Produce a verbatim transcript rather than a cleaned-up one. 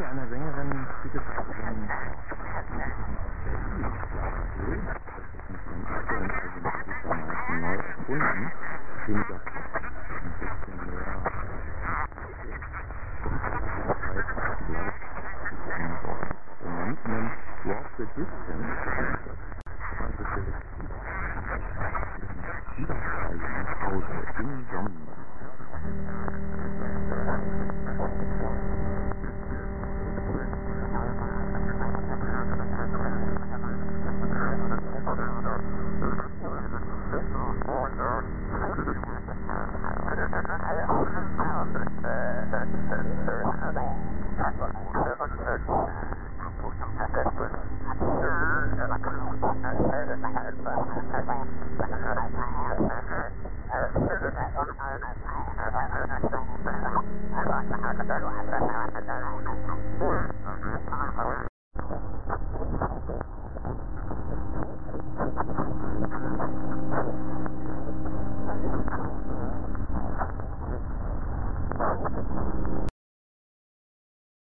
Geschichte einer Sängerin, die gesagt hat, wenn neu erfunden, weniger Pop, ein bisschen mehr und man nennt Walk the Distance, also Wiederreise nach Hause im Sommer.